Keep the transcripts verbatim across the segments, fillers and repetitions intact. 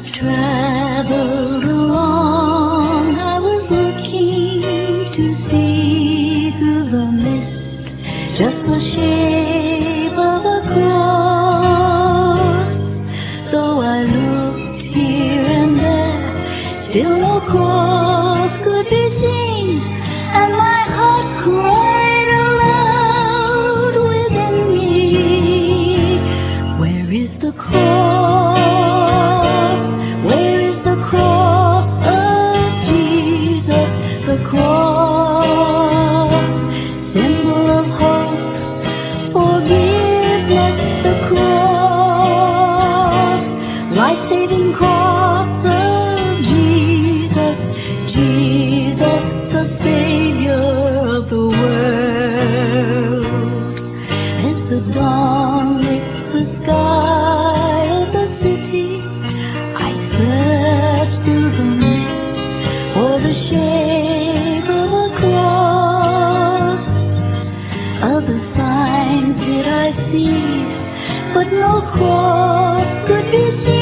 traveled along, I was looking to see through the mist just the shape of a cross. So I looked here and there, still no cross could be seen, and my heart cried aloud within me, where is the cross? Life-saving cross of Jesus, Jesus, the Savior of the world. As the dawn lit the sky of the city, I searched through the mist for the shape of a cross. Other signs did I see, but no cross could be seen.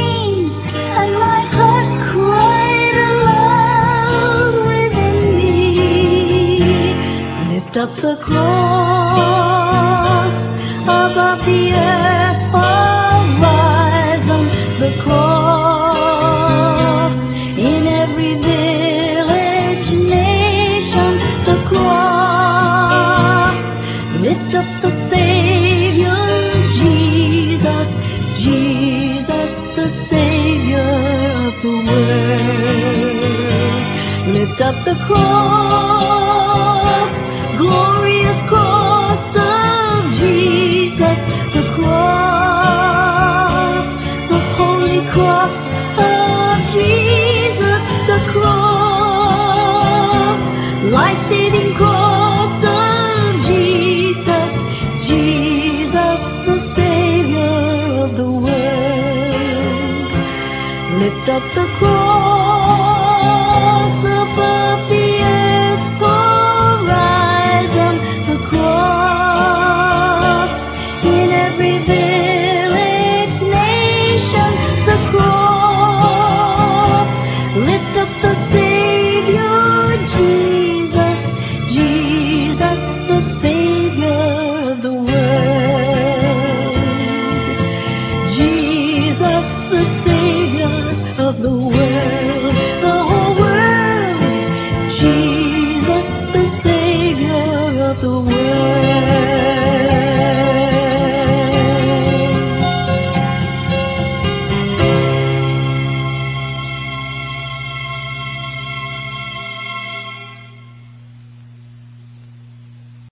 Lift up the cross above the earth horizon, the cross in every village, nation, the cross. Lift up the Savior, Jesus, Jesus, the Savior of the world. Lift up the cross, glorious cross of Jesus, the cross, the holy cross of Jesus, the cross, life-saving cross of Jesus, Jesus, the Savior of the world. Lift up the cross.